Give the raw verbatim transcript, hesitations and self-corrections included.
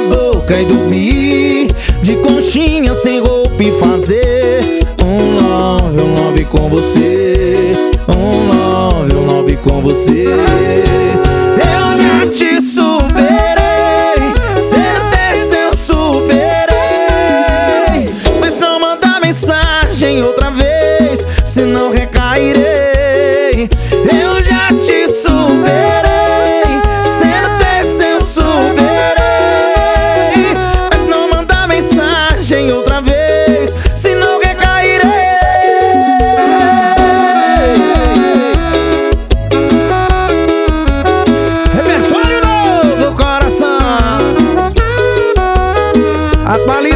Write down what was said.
boca e dormir de conchinha sem roupa e fazer um love, um love com você. Um love, um love com você. Eu já te superei, certeza eu superei. Mas não manda mensagem outra vez, senão recairei. Eu já te superei, certeza eu superei. Mas não manda mensagem outra vez, senão recairei. Repertório novo, coração. Atualiza.